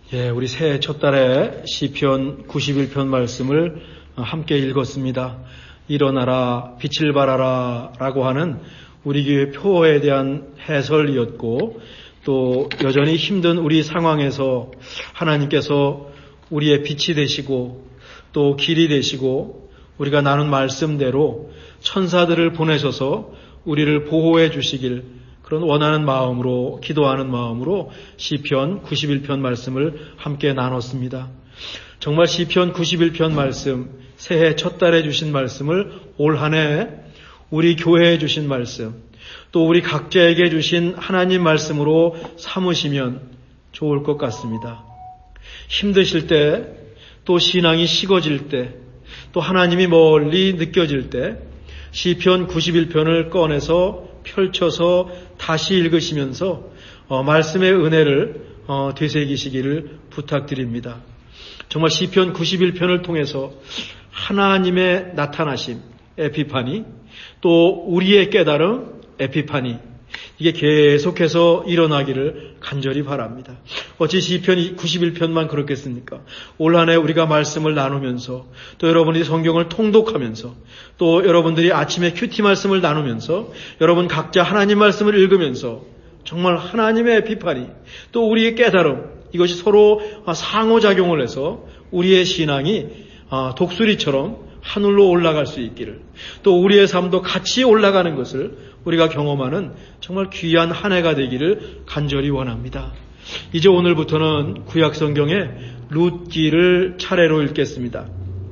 우리 새해 첫 달에 시편 91편 말씀을 함께 읽었습니다. 일어나라, 빛을 발하라 라고 하는 우리 교회 표어에 대한 해설이었고, 또 여전히 힘든 우리 상황에서 하나님께서 우리의 빛이 되시고 또 길이 되시고 우리가 나눈 말씀대로 천사들을 보내셔서 우리를 보호해 주시길, 그런 원하는 마음으로, 기도하는 마음으로 시편 91편 말씀을 함께 나눴습니다. 정말 시편 91편 말씀, 새해 첫 달에 주신 말씀을 올 한 해 우리 교회에 주신 말씀, 또 우리 각자에게 주신 하나님 말씀으로 삼으시면 좋을 것 같습니다. 힘드실 때, 또 신앙이 식어질 때, 또 하나님이 멀리 느껴질 때 시편 91편을 꺼내서 펼쳐서 다시 읽으시면서 말씀의 은혜를 되새기시기를 부탁드립니다. 정말 시편 91편을 통해서 하나님의 나타나심, 에피파니, 또 우리의 깨달음, 에피파니, 이게 계속해서 일어나기를 간절히 바랍니다. 어찌 시편 91편만 그렇겠습니까? 올 한 해 우리가 말씀을 나누면서, 또 여러분이 성경을 통독하면서, 또 여러분들이 아침에 큐티 말씀을 나누면서, 여러분 각자 하나님 말씀을 읽으면서 정말 하나님의 에피파니, 또 우리의 깨달음, 이것이 서로 상호작용을 해서 우리의 신앙이 독수리처럼 하늘로 올라갈 수 있기를, 또 우리의 삶도 같이 올라가는 것을 우리가 경험하는 정말 귀한 한 해가 되기를 간절히 원합니다. 이제 오늘부터는 구약성경의 룻기를 차례로 읽겠습니다.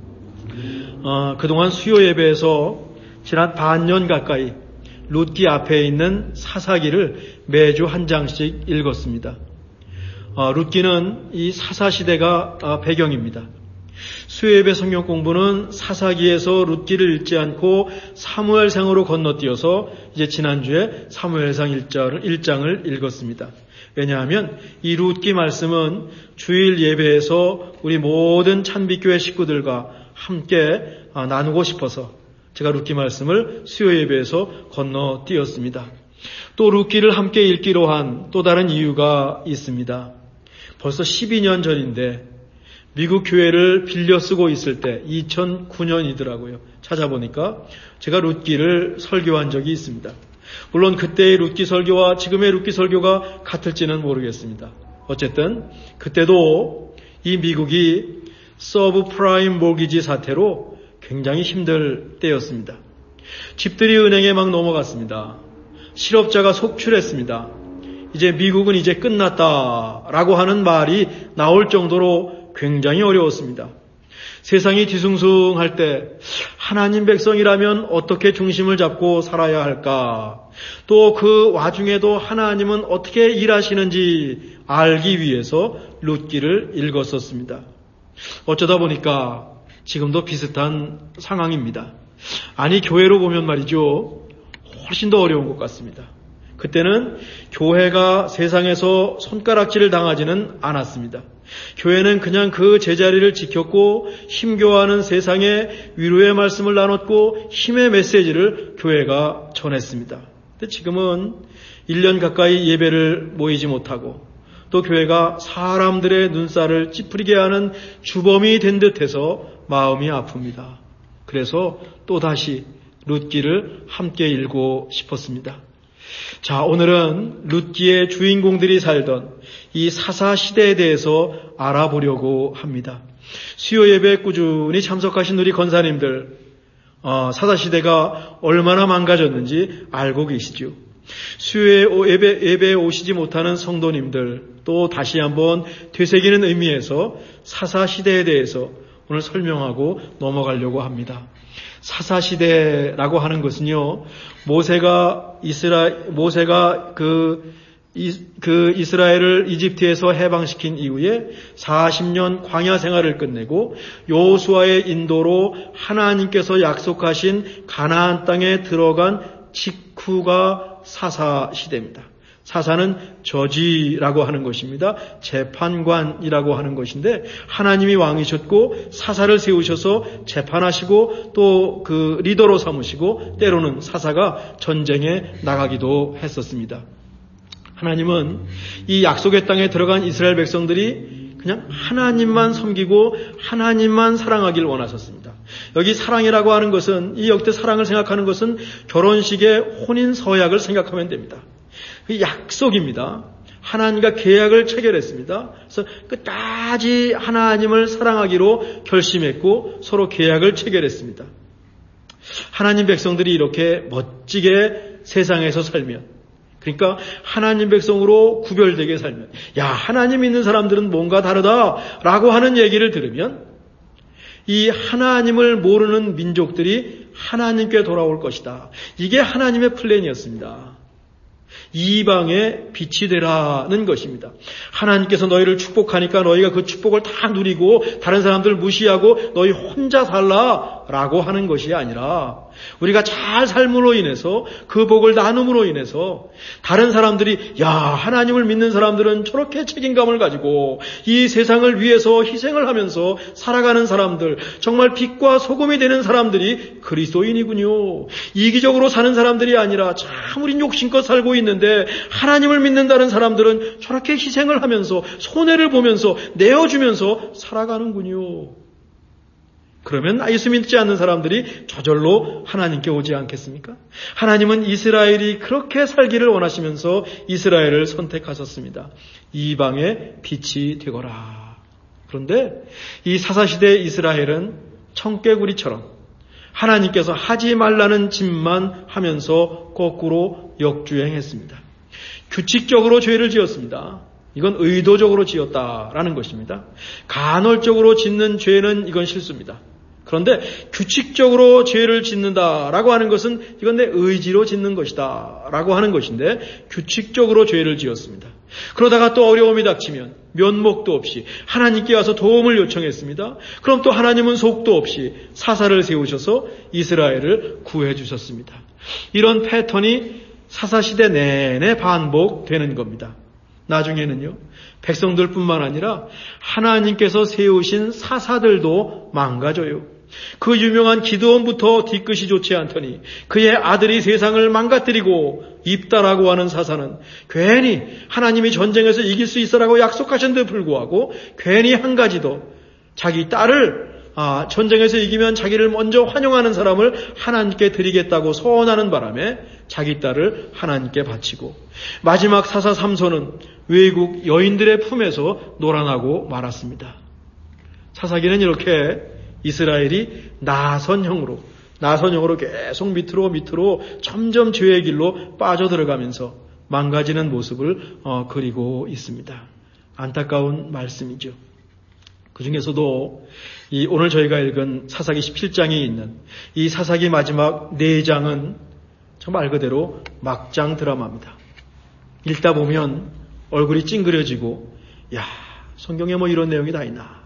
그동안 수요 예배에서 지난 반년 가까이 룻기 앞에 있는 사사기를 매주 한 장씩 읽었습니다. 룻기는 이 사사시대가 배경입니다. 수요예배 성경 공부는 사사기에서 룻기를 읽지 않고 사무엘상으로 건너뛰어서 이제 지난주에 사무엘상 1장을 읽었습니다. 왜냐하면 이 룻기 말씀은 주일 예배에서 우리 모든 찬빛교회 식구들과 함께 나누고 싶어서 제가 룻기 말씀을 수요 예배에서 건너뛰었습니다. 또 룻기를 함께 읽기로 한 또 다른 이유가 있습니다. 벌써 12년 전인데 미국 교회를 빌려 쓰고 있을 때 2009년이더라고요. 찾아보니까 제가 룻기를 설교한 적이 있습니다. 물론 그때의 룻기 설교와 지금의 룻기 설교가 같을지는 모르겠습니다. 어쨌든 그때도 이 미국이 서브프라임 모기지 사태로 굉장히 힘들 때였습니다. 집들이 은행에 막 넘어갔습니다. 실업자가 속출했습니다. 이제 미국은 이제 끝났다라고 하는 말이 나올 정도로 굉장히 어려웠습니다. 세상이 뒤숭숭할 때 하나님 백성이라면 어떻게 중심을 잡고 살아야 할까? 또 그 와중에도 하나님은 어떻게 일하시는지 알기 위해서 룻기를 읽었었습니다. 어쩌다 보니까 지금도 비슷한 상황입니다. 아니, 교회로 보면 말이죠, 훨씬 더 어려운 것 같습니다. 그때는 교회가 세상에서 손가락질을 당하지는 않았습니다. 교회는 그냥 그 제자리를 지켰고 힘겨워하는 세상에 위로의 말씀을 나눴고 힘의 메시지를 교회가 전했습니다. 근데 지금은 1년 가까이 예배를 모이지 못하고 또 교회가 사람들의 눈살을 찌푸리게 하는 주범이 된 듯해서 마음이 아픕니다. 그래서 또다시 룻기를 함께 읽고 싶었습니다. 자, 오늘은 룻기의 주인공들이 살던 이 사사 시대에 대해서 알아보려고 합니다. 수요 예배에 꾸준히 참석하신 우리 권사님들, 사사 시대가 얼마나 망가졌는지 알고 계시죠? 수요 예배에 오시지 못하는 성도님들, 또 다시 한번 되새기는 의미에서 사사 시대에 대해서 오늘 설명하고 넘어가려고 합니다. 사사시대라고 하는 것은요, 모세가 이스라엘을 이집트에서 해방시킨 이후에 40년 광야 생활을 끝내고 여호수아의 인도로 하나님께서 약속하신 가나안 땅에 들어간 직후가 사사시대입니다. 사사는 저지라고 하는 것입니다. 재판관이라고 하는 것인데 하나님이 왕이셨고 사사를 세우셔서 재판하시고 또 그 리더로 삼으시고 때로는 사사가 전쟁에 나가기도 했었습니다. 하나님은 이 약속의 땅에 들어간 이스라엘 백성들이 그냥 하나님만 섬기고 하나님만 사랑하길 원하셨습니다. 여기 사랑이라고 하는 것은, 이 역대 사랑을 생각하는 것은 결혼식의 혼인 서약을 생각하면 됩니다. 그 약속입니다. 하나님과 계약을 체결했습니다. 그래서 끝까지 하나님을 사랑하기로 결심했고 서로 계약을 체결했습니다. 하나님 백성들이 이렇게 멋지게 세상에서 살면, 그러니까 하나님 백성으로 구별되게 살면, 야, 하나님 믿는 사람들은 뭔가 다르다라고 하는 얘기를 들으면 이 하나님을 모르는 민족들이 하나님께 돌아올 것이다. 이게 하나님의 플랜이었습니다. 이방의 빛이 되라는 것입니다. 하나님께서 너희를 축복하니까 너희가 그 축복을 다 누리고 다른 사람들을 무시하고 너희 혼자 살라라고 하는 것이 아니라, 우리가 잘 삶으로 인해서, 그 복을 나눔으로 인해서 다른 사람들이, 야, 하나님을 믿는 사람들은 저렇게 책임감을 가지고 이 세상을 위해서 희생을 하면서 살아가는 사람들, 정말 빛과 소금이 되는 사람들이 그리스도인이군요. 이기적으로 사는 사람들이 아니라 참 우린 욕심껏 살고 있는데 하나님을 믿는다는 사람들은 저렇게 희생을 하면서 손해를 보면서 내어주면서 살아가는군요. 그러면 예수 믿지 않는 사람들이 저절로 하나님께 오지 않겠습니까? 하나님은 이스라엘이 그렇게 살기를 원하시면서 이스라엘을 선택하셨습니다. 이방의 빛이 되거라. 그런데 이 사사시대 이스라엘은 청개구리처럼 하나님께서 하지 말라는 짓만 하면서 거꾸로 역주행했습니다. 규칙적으로 죄를 지었습니다. 이건 의도적으로 지었다라는 것입니다. 간헐적으로 짓는 죄는 이건 실수입니다. 그런데 규칙적으로 죄를 짓는다라고 하는 것은 이건 내 의지로 짓는 것이다 라고 하는 것인데, 규칙적으로 죄를 지었습니다. 그러다가 또 어려움이 닥치면 면목도 없이 하나님께 와서 도움을 요청했습니다. 그럼 또 하나님은 속도 없이 사사를 세우셔서 이스라엘을 구해 주셨습니다. 이런 패턴이 사사시대 내내 반복되는 겁니다. 나중에는요, 백성들뿐만 아니라 하나님께서 세우신 사사들도 망가져요. 그 유명한 기드온부터 뒤끝이 좋지 않더니 그의 아들이 세상을 망가뜨리고 입다라고 하는 사사는 괜히 하나님이 전쟁에서 이길 수 있어라고 약속하셨는데 불구하고 괜히 한 가지 더, 자기 딸을 전쟁에서 이기면 자기를 먼저 환영하는 사람을 하나님께 드리겠다고 서원하는 바람에 자기 딸을 하나님께 바치고, 마지막 사사 삼손은 외국 여인들의 품에서 놀아나고 말았습니다. 사사기는 이렇게 이스라엘이 나선형으로 계속 밑으로 점점 죄의 길로 빠져들어가면서 망가지는 모습을 그리고 있습니다. 안타까운 말씀이죠. 그 중에서도 오늘 저희가 읽은 사사기 17장에 있는 이 사사기 마지막 4장은 정말 그대로 막장 드라마입니다. 읽다 보면 얼굴이 찡그려지고, 야, 성경에 뭐 이런 내용이 다 있나,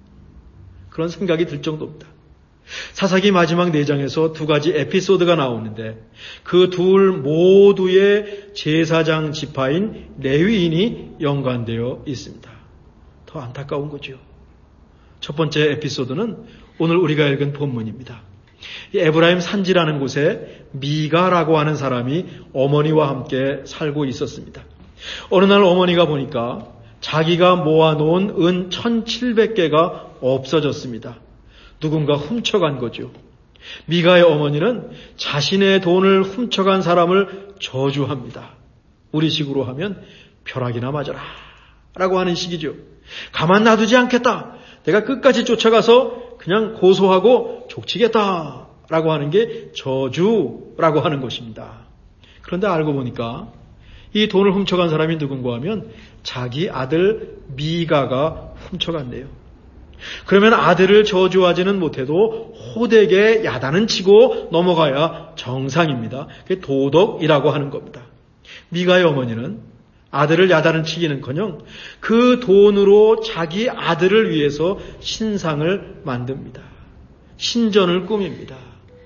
그런 생각이 들 정도입니다. 사사기 마지막 4장에서 2가지 에피소드가 나오는데 그 둘 모두의 제사장 지파인 레위인이 연관되어 있습니다. 더 안타까운 거죠. 첫 번째 에피소드는 오늘 우리가 읽은 본문입니다. 에브라임 산지라는 곳에 미가라고 하는 사람이 어머니와 함께 살고 있었습니다. 어느 날 어머니가 보니까 자기가 모아놓은 은 1700개가 없어졌습니다. 누군가 훔쳐간 거죠. 미가의 어머니는 자신의 돈을 훔쳐간 사람을 저주합니다. 우리식으로 하면 벼락이나 맞아라 라고 하는 식이죠. 가만 놔두지 않겠다. 내가 끝까지 쫓아가서 그냥 고소하고 족치겠다 라고 하는 게 저주라고 하는 것입니다. 그런데 알고 보니까 이 돈을 훔쳐간 사람이 누군가 하면 자기 아들 미가가 훔쳐간대요. 그러면 아들을 저주하지는 못해도 호되게 야단은 치고 넘어가야 정상입니다. 그게 도덕이라고 하는 겁니다. 미가의 어머니는 아들을 야단을 치기는커녕 그 돈으로 자기 아들을 위해서 신상을 만듭니다. 신전을 꾸밉니다.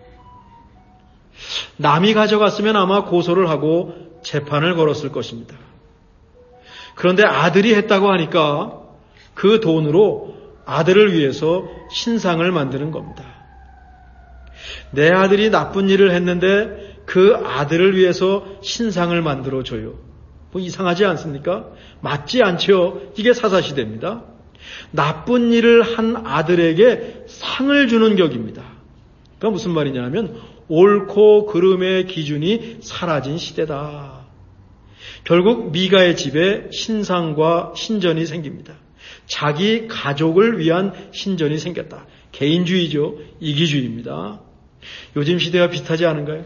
남이 가져갔으면 아마 고소를 하고 재판을 걸었을 것입니다. 그런데 아들이 했다고 하니까 그 돈으로 아들을 위해서 신상을 만드는 겁니다. 내 아들이 나쁜 일을 했는데 그 아들을 위해서 신상을 만들어줘요. 뭐 이상하지 않습니까? 맞지 않죠? 이게 사사시대입니다. 나쁜 일을 한 아들에게 상을 주는 격입니다. 그러니까 무슨 말이냐 하면 옳고 그름의 기준이 사라진 시대다. 결국 미가의 집에 신상과 신전이 생깁니다. 자기 가족을 위한 신전이 생겼다. 개인주의죠. 이기주의입니다. 요즘 시대와 비슷하지 않은가요?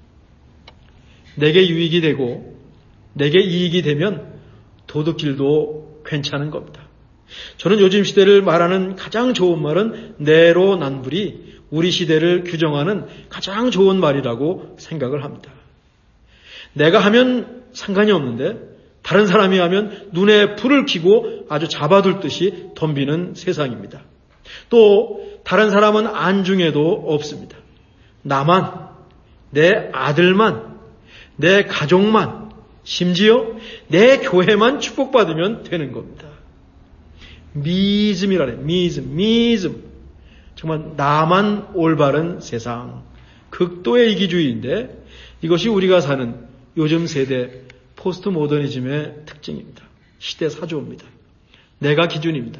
내게 유익이 되고 내게 이익이 되면 도둑질도 괜찮은 겁니다. 저는 요즘 시대를 말하는 가장 좋은 말은 내로남불이 우리 시대를 규정하는 가장 좋은 말이라고 생각을 합니다. 내가 하면 상관이 없는데 다른 사람이 하면 눈에 불을 켜고 아주 잡아둘 듯이 덤비는 세상입니다. 또 다른 사람은 안중에도 없습니다. 나만, 내 아들만, 내 가족만, 심지어 내 교회만 축복받으면 되는 겁니다. 미즘이라네. 미즘. 정말 나만 올바른 세상. 극도의 이기주의인데 이것이 우리가 사는 요즘 세대 포스트 모더니즘의 특징입니다. 시대 사조입니다. 내가 기준입니다.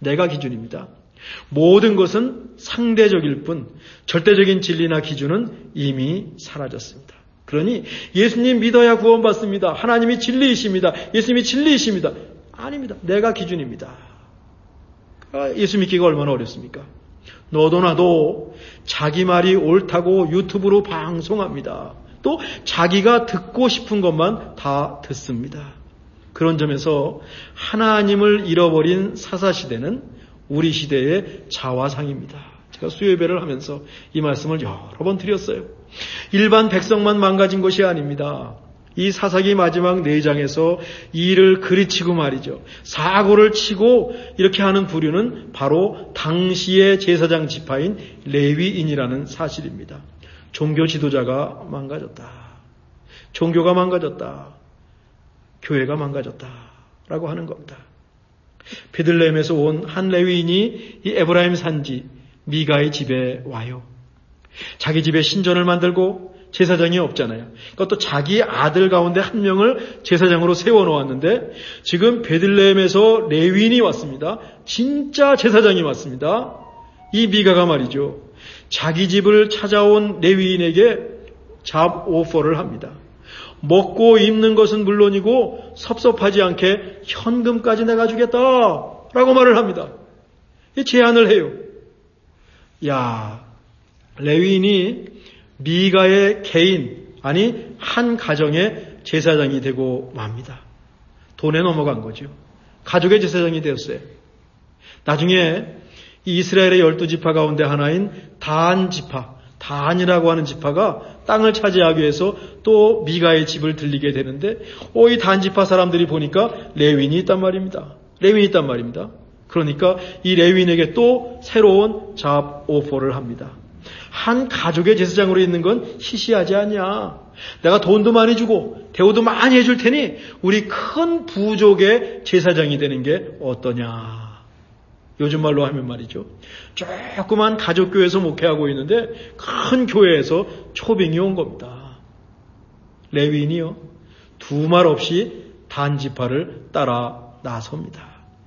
모든 것은 상대적일 뿐 절대적인 진리나 기준은 이미 사라졌습니다. 그러니 예수님 믿어야 구원받습니다. 하나님이 진리이십니다. 예수님이 진리이십니다. 아닙니다. 내가 기준입니다. 예수 믿기가 얼마나 어렵습니까? 너도 나도 자기 말이 옳다고 유튜브로 방송합니다. 또 자기가 듣고 싶은 것만 다 듣습니다. 그런 점에서 하나님을 잃어버린 사사시대는 우리 시대의 자화상입니다. 제가 수요예배를 하면서 이 말씀을 여러 번 드렸어요. 일반 백성만 망가진 것이 아닙니다. 이 사사기 마지막 4장에서 이를 그르치고 말이죠. 사고를 치고 이렇게 하는 부류는 바로 당시의 제사장 지파인 레위인이라는 사실입니다. 종교 지도자가 망가졌다. 종교가 망가졌다. 교회가 망가졌다라고 하는 겁니다. 베들레헴에서 온 한 레위인이 이 에브라임 산지 미가의 집에 와요. 자기 집에 신전을 만들고 제사장이 없잖아요. 그것도 자기 아들 가운데 한 명을 제사장으로 세워놓았는데 지금 베들레헴에서 레위인이 왔습니다. 진짜 제사장이 왔습니다. 이 미가가 말이죠. 자기 집을 찾아온 레위인에게 잡 오퍼를 합니다. 먹고 입는 것은 물론이고 섭섭하지 않게 현금까지 내가 주겠다라고 말을 합니다. 제안을 해요. 야, 레위인이 미가의 개인, 아니 한 가정의 제사장이 되고 맙니다. 돈에 넘어간 거죠. 가족의 제사장이 되었어요. 나중에 이스라엘의 12지파 가운데 하나인 단 지파, 단이라고 하는 지파가 땅을 차지하기 위해서 또 미가의 집을 들리게 되는데 이 단 지파 사람들이 보니까 레위인이 있단 말입니다. 그러니까 이 레위인에게 또 새로운 잡 오퍼를 합니다. 한 가족의 제사장으로 있는 건 시시하지 않냐. 내가 돈도 많이 주고 대우도 많이 해줄 테니 우리 큰 부족의 제사장이 되는 게 어떠냐. 요즘 말로 하면 말이죠. 조그만 가족교회에서 목회하고 있는데 큰 교회에서 초빙이 온 겁니다. 레위인이요. 두 말 없이 단지파를 따라 나섭니다.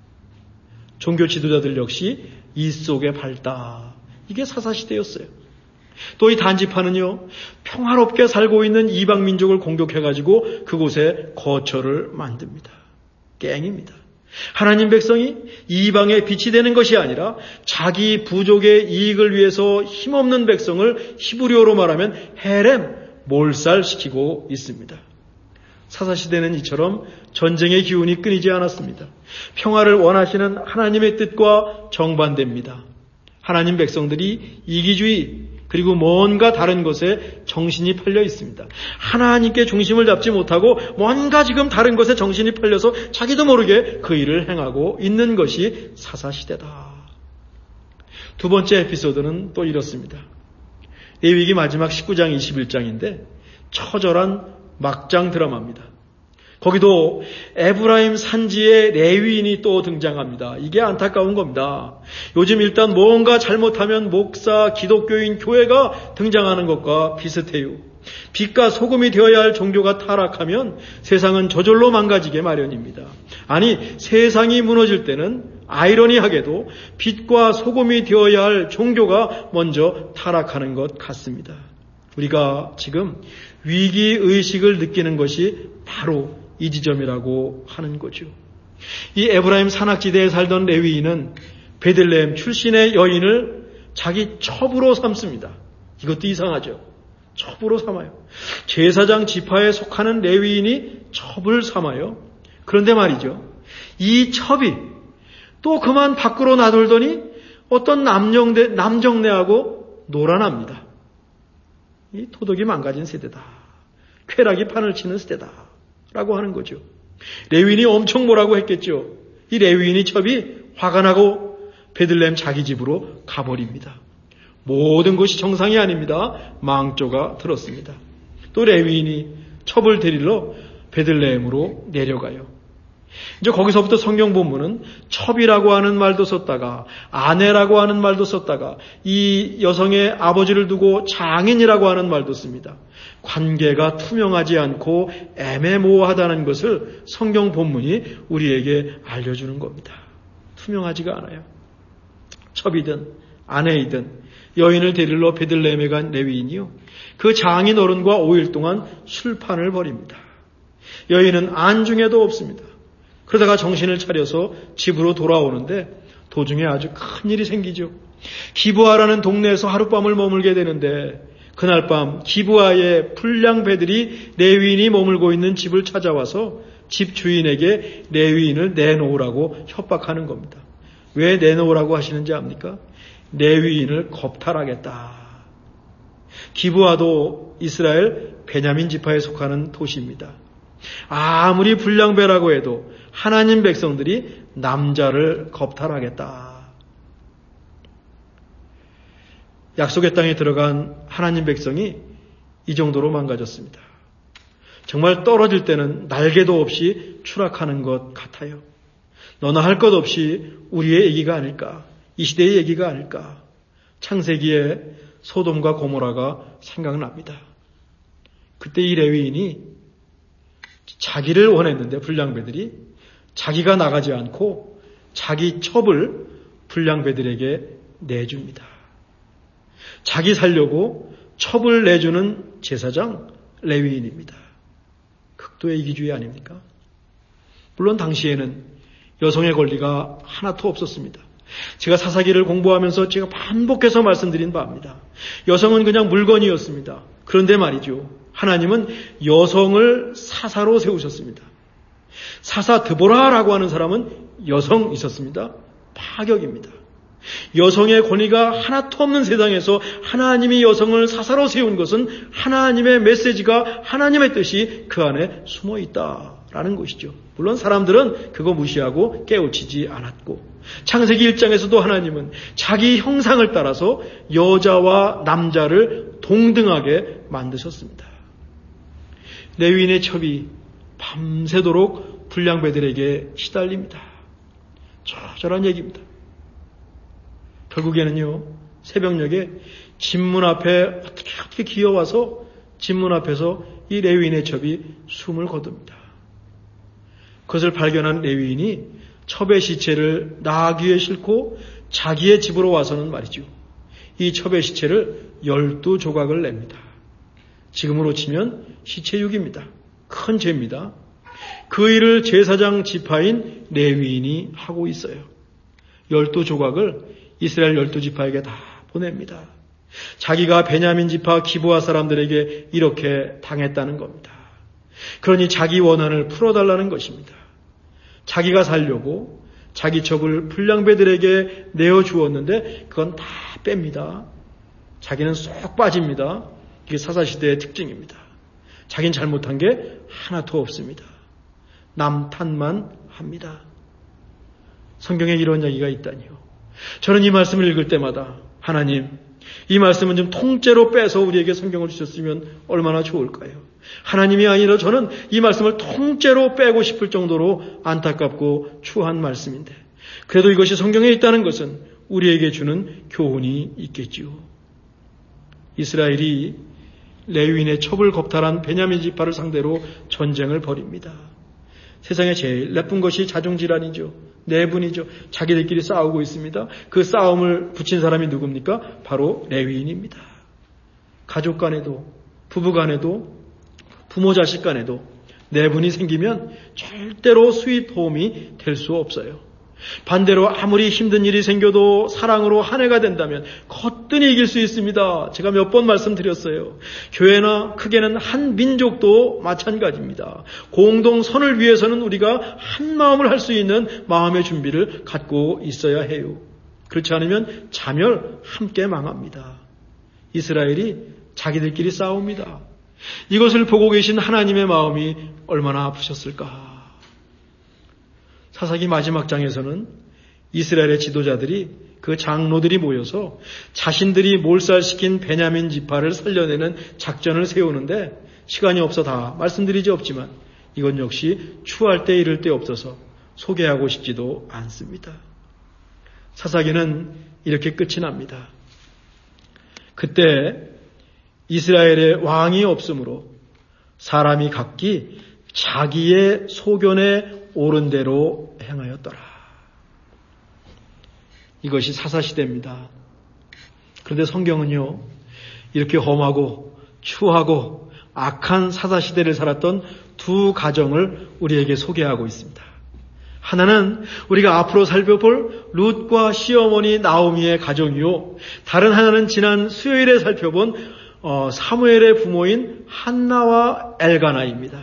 종교 지도자들 역시 이 속에 밟다. 이게 사사시대였어요. 또 이 단지파는요. 평화롭게 살고 있는 이방 민족을 공격해가지고 그곳에 거처를 만듭니다. 갱입니다. 하나님 백성이 이방의 빛이 되는 것이 아니라 자기 부족의 이익을 위해서 힘없는 백성을 히브리어로 말하면 헤렘, 몰살시키고 있습니다. 사사시대는 이처럼 전쟁의 기운이 끊이지 않았습니다. 평화를 원하시는 하나님의 뜻과 정반대입니다. 하나님 백성들이 이기주의 그리고 뭔가 다른 것에 정신이 팔려 있습니다. 하나님께 중심을 잡지 못하고 뭔가 지금 다른 것에 정신이 팔려서 자기도 모르게 그 일을 행하고 있는 것이 사사시대다. 두 번째 에피소드는 또 이렇습니다. 레위기 마지막 19장 21장인데 처절한 막장 드라마입니다. 거기도 에브라임 산지의 레위인이 또 등장합니다. 이게 안타까운 겁니다. 요즘 일단 뭔가 잘못하면 목사, 기독교인, 교회가 등장하는 것과 비슷해요. 빛과 소금이 되어야 할 종교가 타락하면 세상은 저절로 망가지게 마련입니다. 아니, 세상이 무너질 때는 아이러니하게도 빛과 소금이 되어야 할 종교가 먼저 타락하는 것 같습니다. 우리가 지금 위기의식을 느끼는 것이 바로 이 지점이라고 하는 거죠. 이 에브라임 산악지대에 살던 레위인은 베들레헴 출신의 여인을 자기 첩으로 삼습니다. 이것도 이상하죠. 첩으로 삼아요. 제사장 지파에 속하는 레위인이 첩을 삼아요. 그런데 말이죠. 이 첩이 또 그만 밖으로 나돌더니 어떤 남정네하고 놀아납니다. 이 도덕이 망가진 세대다. 쾌락이 판을 치는 세대다. 라고 하는 거죠. 레위인이 엄청 뭐라고 했겠죠. 이 레위인이 첩이 화가 나고 베들레헴 자기 집으로 가버립니다. 모든 것이 정상이 아닙니다. 망조가 들었습니다. 또 레위인이 첩을 데리러 베들레헴으로 내려가요. 이제 거기서부터 성경 본문은 첩이라고 하는 말도 썼다가 아내라고 하는 말도 썼다가 이 여성의 아버지를 두고 장인이라고 하는 말도 씁니다. 관계가 투명하지 않고 애매모호하다는 것을 성경 본문이 우리에게 알려주는 겁니다. 투명하지가 않아요. 첩이든 아내이든 여인을 데리러 베들레헴에 간 레위인이요. 그 장인 어른과 5일 동안 술판을 벌입니다. 여인은 안중에도 없습니다. 그러다가 정신을 차려서 집으로 돌아오는데 도중에 아주 큰 일이 생기죠. 기브아라는 동네에서 하룻밤을 머물게 되는데 그날 밤 기브아의 불량배들이 레위인이 머물고 있는 집을 찾아와서 집 주인에게 레위인을 내놓으라고 협박하는 겁니다. 왜 내놓으라고 하시는지 압니까? 레위인을 겁탈하겠다. 기브아도 이스라엘 베냐민 지파에 속하는 도시입니다. 아무리 불량배라고 해도 하나님 백성들이 남자를 겁탈하겠다. 약속의 땅에 들어간 하나님 백성이 이 정도로 망가졌습니다. 정말 떨어질 때는 날개도 없이 추락하는 것 같아요. 너나 할 것 없이 우리의 얘기가 아닐까? 이 시대의 얘기가 아닐까? 창세기에 소돔과 고모라가 생각납니다. 그때 이 레위인이 자기를 원했는데 불량배들이 자기가 나가지 않고 자기 첩을 불량배들에게 내줍니다. 자기 살려고 첩을 내주는 제사장 레위인입니다. 극도의 이기주의 아닙니까? 물론 당시에는 여성의 권리가 하나도 없었습니다. 제가 사사기를 공부하면서 제가 반복해서 말씀드린 바입니다. 여성은 그냥 물건이었습니다. 그런데 말이죠. 하나님은 여성을 사사로 세우셨습니다. 사사 드보라라고 하는 사람은 여성 있었습니다. 파격입니다. 여성의 권위가 하나도 없는 세상에서 하나님이 여성을 사사로 세운 것은 하나님의 메시지가 하나님의 뜻이 그 안에 숨어 있다라는 것이죠. 물론 사람들은 그거 무시하고 깨우치지 않았고 창세기 1장에서도 하나님은 자기 형상을 따라서 여자와 남자를 동등하게 만드셨습니다. 레위인의 첩이 밤새도록 불량배들에게 시달립니다. 저런 얘기입니다. 결국에는요, 새벽녘에 집문 앞에 어떻게 기어와서 집문 앞에서 이 레위인의 첩이 숨을 거둡니다. 그것을 발견한 레위인이 첩의 시체를 나귀에 싣고 자기의 집으로 와서는 말이죠. 이 첩의 시체를 12조각을 냅니다. 지금으로 치면 시체육입니다. 큰 죄입니다. 그 일을 제사장 지파인 레위인이 하고 있어요. 12조각을 이스라엘 12지파에게 다 보냅니다. 자기가 베냐민 지파 기브아 사람들에게 이렇게 당했다는 겁니다. 그러니 자기 원한을 풀어달라는 것입니다. 자기가 살려고 자기 첩을 불량배들에게 내어주었는데 그건 다 뺍니다. 자기는 쏙 빠집니다. 이게 사사시대의 특징입니다. 자기는 잘못한 게 하나도 없습니다. 남 탓만 합니다. 성경에 이런 이야기가 있다니요. 저는 이 말씀을 읽을 때마다 하나님, 이 말씀은 좀 통째로 빼서 우리에게 성경을 주셨으면 얼마나 좋을까요? 하나님이 아니라 저는 이 말씀을 통째로 빼고 싶을 정도로 안타깝고 추한 말씀인데 그래도 이것이 성경에 있다는 것은 우리에게 주는 교훈이 있겠지요. 이스라엘이 레위인의 첩을 겁탈한 베냐민 지파를 상대로 전쟁을 벌입니다. 세상에 제일 나쁜 것이 자중질환이죠. 네 분이죠. 자기들끼리 싸우고 있습니다. 그 싸움을 붙인 사람이 누굽니까? 바로 레위인입니다. 가족 간에도, 부부 간에도, 부모 자식 간에도 네 분이 생기면 절대로 수입 도움이 될 수 없어요. 반대로 아무리 힘든 일이 생겨도 사랑으로 한 해가 된다면 거뜬히 이길 수 있습니다. 제가 몇 번 말씀드렸어요. 교회나 크게는 한 민족도 마찬가지입니다. 공동 선을 위해서는 우리가 한 마음을 할 수 있는 마음의 준비를 갖고 있어야 해요. 그렇지 않으면 자멸 함께 망합니다. 이스라엘이 자기들끼리 싸웁니다. 이것을 보고 계신 하나님의 마음이 얼마나 아프셨을까. 사사기 마지막 장에서는 이스라엘의 지도자들이 그 장로들이 모여서 자신들이 몰살시킨 베냐민 지파를 살려내는 작전을 세우는데 시간이 없어 다 말씀드리지 없지만 이건 역시 추할 때 이를 데 없어서 소개하고 싶지도 않습니다. 사사기는 이렇게 끝이 납니다. 그때 이스라엘의 왕이 없으므로 사람이 각기 자기의 소견에 옳은 대로 행하였더라. 이것이 사사시대입니다. 그런데 성경은요, 이렇게 험하고 추하고 악한 사사시대를 살았던 두 가정을 우리에게 소개하고 있습니다. 하나는 우리가 앞으로 살펴볼 룻과 시어머니 나오미의 가정이요, 다른 하나는 지난 수요일에 살펴본 사무엘의 부모인 한나와 엘가나입니다.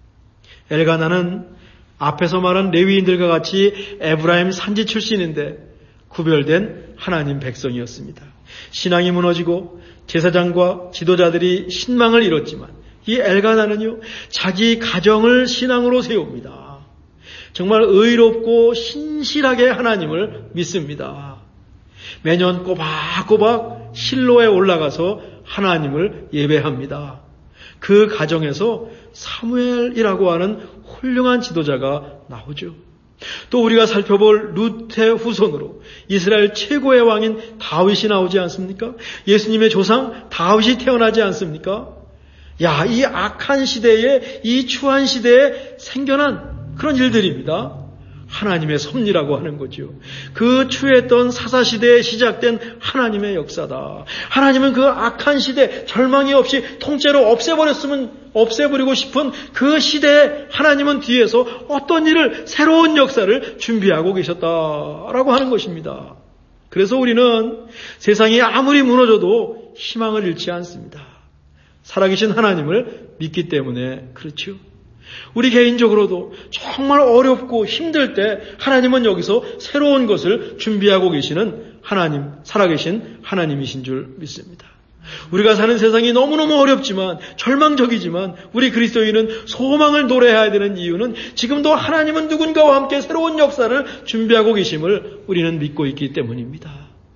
엘가나는 앞에서 말한 레위인들과 같이 에브라임 산지 출신인데 구별된 하나님 백성이었습니다. 신앙이 무너지고 제사장과 지도자들이 신망을 잃었지만 이 엘가나는요, 자기 가정을 신앙으로 세웁니다. 정말 의롭고 신실하게 하나님을 믿습니다. 매년 꼬박꼬박 실로에 올라가서 하나님을 예배합니다. 그 가정에서 사무엘이라고 하는 훌륭한 지도자가 나오죠. 또 우리가 살펴볼 룻의 후손으로 이스라엘 최고의 왕인 다윗이 나오지 않습니까? 예수님의 조상 다윗이 태어나지 않습니까? 야, 이 악한 시대에, 이 추한 시대에 생겨난 그런 일들입니다. 하나님의 섭리라고 하는 거죠. 그 추했던 사사시대에 시작된 하나님의 역사다. 하나님은 그 악한 시대, 절망이 없이 통째로 없애버리고 싶은 그 시대에 하나님은 뒤에서 어떤 일을, 새로운 역사를 준비하고 계셨다라고 하는 것입니다. 그래서 우리는 세상이 아무리 무너져도 희망을 잃지 않습니다. 살아계신 하나님을 믿기 때문에 그렇죠. 우리 개인적으로도 정말 어렵고 힘들 때 하나님은 여기서 새로운 것을 준비하고 계시는 하나님, 살아계신 하나님이신 줄 믿습니다. 우리가 사는 세상이 너무너무 어렵지만, 절망적이지만 우리 그리스도인은 소망을 노래해야 되는 이유는 지금도 하나님은 누군가와 함께 새로운 역사를 준비하고 계심을 우리는 믿고 있기 때문입니다.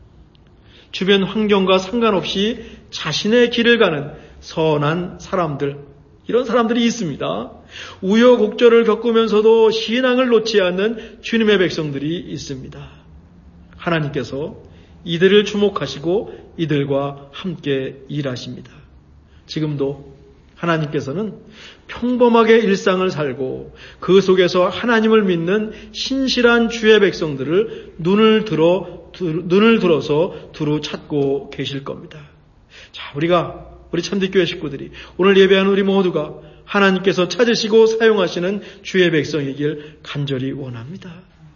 주변 환경과 상관없이 자신의 길을 가는 선한 사람들, 이런 사람들이 있습니다. 우여곡절을 겪으면서도 신앙을 놓지 않는 주님의 백성들이 있습니다. 하나님께서 이들을 주목하시고 이들과 함께 일하십니다. 지금도 하나님께서는 평범하게 일상을 살고 그 속에서 하나님을 믿는 신실한 주의 백성들을 눈을 들어서 두루 찾고 계실 겁니다. 자, 우리 참빛교회 식구들이 오늘 예배하는 우리 모두가 하나님께서 찾으시고 사용하시는 주의 백성이길 간절히 원합니다.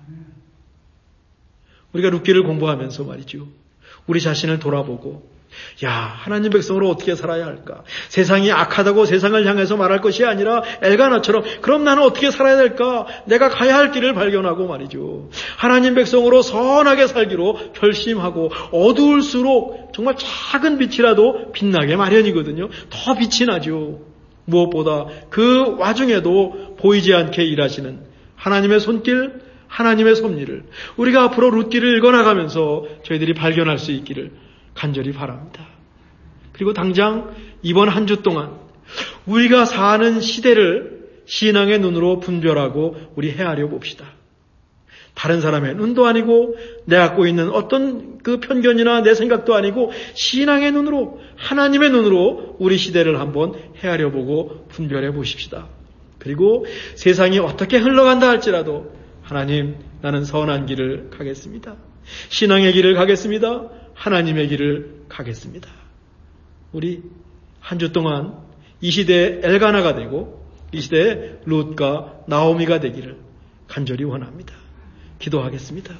우리가 룻기를 공부하면서 말이죠, 우리 자신을 돌아보고, 야, 하나님 백성으로 어떻게 살아야 할까? 세상이 악하다고 세상을 향해서 말할 것이 아니라 엘가나처럼 그럼 나는 어떻게 살아야 될까? 내가 가야 할 길을 발견하고 말이죠, 하나님 백성으로 선하게 살기로 결심하고, 어두울수록 정말 작은 빛이라도 빛나게 마련이거든요. 더 빛이 나죠. 무엇보다 그 와중에도 보이지 않게 일하시는 하나님의 손길, 하나님의 섭리를 우리가 앞으로 룻기를 읽어나가면서 저희들이 발견할 수 있기를 간절히 바랍니다. 그리고 당장 이번 한 주 동안 우리가 사는 시대를 신앙의 눈으로 분별하고 우리 헤아려 봅시다. 다른 사람의 눈도 아니고 내 갖고 있는 어떤 그 편견이나 내 생각도 아니고 신앙의 눈으로, 하나님의 눈으로 우리 시대를 한번 헤아려 보고 분별해 보십시다. 그리고 세상이 어떻게 흘러간다 할지라도 하나님, 나는 선한 길을 가겠습니다. 신앙의 길을 가겠습니다. 하나님의 길을 가겠습니다. 우리 한 주 동안 이 시대의 엘가나가 되고 이 시대의 룻과 나오미가 되기를 간절히 원합니다. 기도하겠습니다.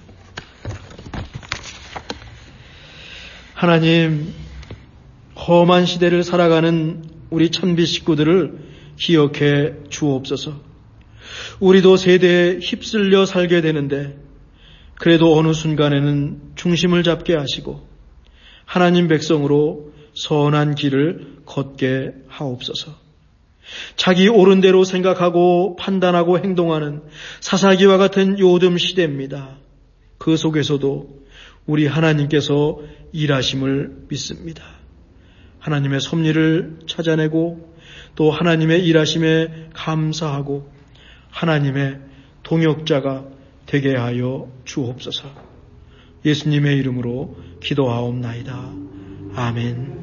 하나님, 험한 시대를 살아가는 우리 찬비 식구들을 기억해 주옵소서. 우리도 세대에 휩쓸려 살게 되는데 그래도 어느 순간에는 중심을 잡게 하시고 하나님 백성으로 선한 길을 걷게 하옵소서. 자기 옳은 대로 생각하고 판단하고 행동하는 사사기와 같은 요즘 시대입니다. 그 속에서도 우리 하나님께서 일하심을 믿습니다. 하나님의 섭리를 찾아내고 또 하나님의 일하심에 감사하고 하나님의 동역자가 되게 하여 주옵소서. 예수님의 이름으로 기도하옵나이다. 아멘.